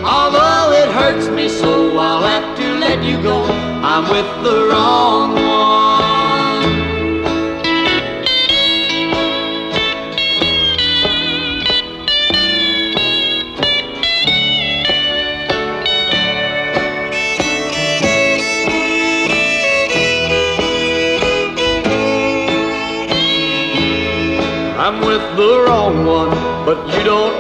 Although it hurts me so, I'll have to let you go. I'm with the wrong one. I'm with the wrong one, but you don't